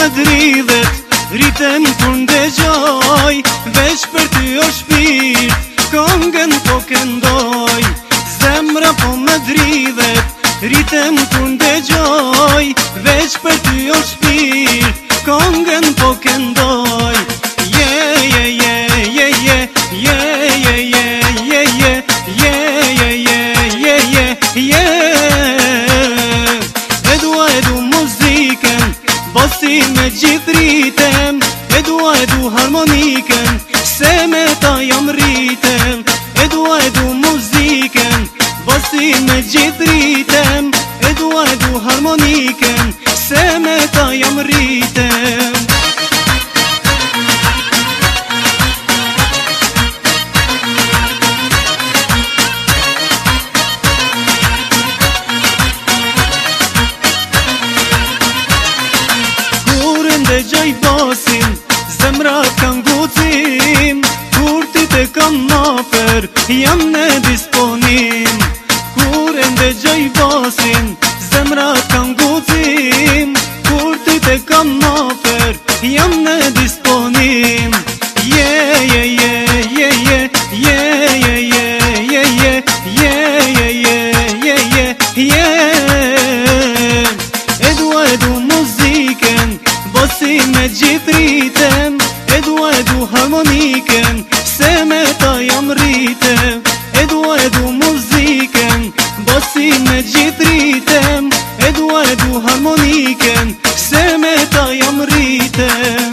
me dridhet, rritem kur ndëgjoj, veç për ty o shpirt, këngën po këndoj. Zemra po me dridhet, rritem kur ndëgjoj, veç për ty o shpirt, këngën po këndoj. Edu muzikën, bosi me gjithë rritem, edu harmonikën, se me ta jam rritem. Edu muzikën, bosi me gjithë rritem, edu harmonikën, se me ta jam rritem. Ndëgjoj bosin, zemra kanë guxim, kur ti te kam nafer, jam në disponim. Kur ndëgjoj bosin, zemra kanë guxim, kur ti te kam nafer, jam në disponim. Edu muzikën, bosi me gjithë rritem, edu harmonikën, se me ta jam rritem. Edu muzikën, bosi me gjithë rritem, edu harmonikën, se me ta jam rritem.